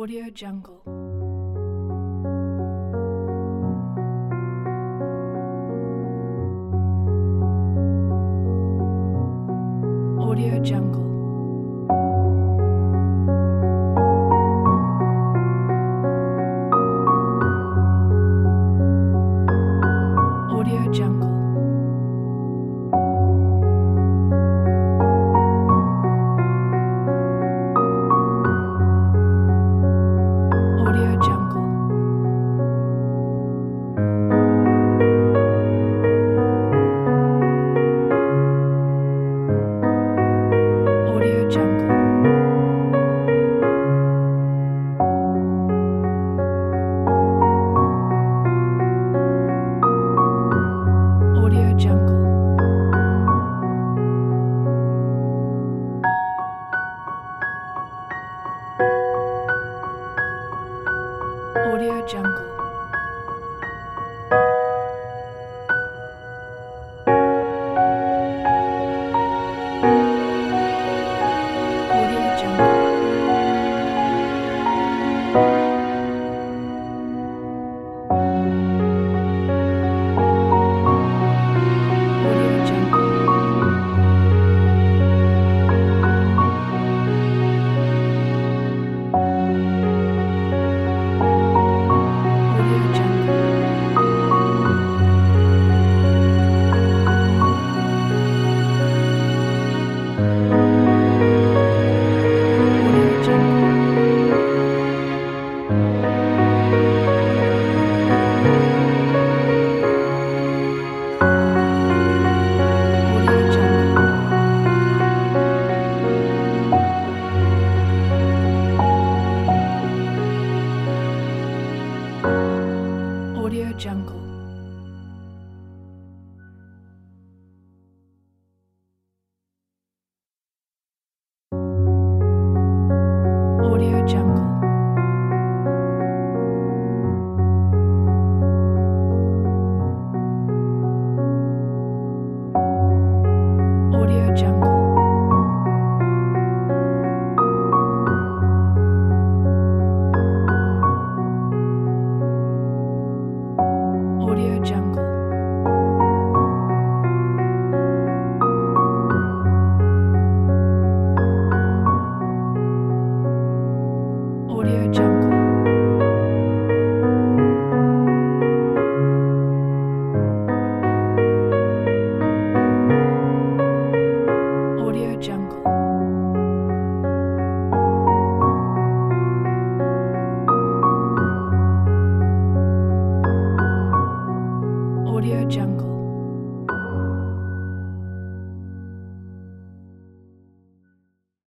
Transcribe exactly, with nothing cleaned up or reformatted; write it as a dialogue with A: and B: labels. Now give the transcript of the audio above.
A: Audio Jungle. Audio Jungle. Audio Jungle. Audio Jungle. Audio Jungle. Audio Jungle. Audio Jungle. Audio Jungle. Audio Jungle. Audio Jungle. Audio Jungle. Audio Jungle. Audio Jungle. Audio Jungle. Audio Jungle. Audio Jungle. Audio Jungle. Audio Jungle. Audio Jungle.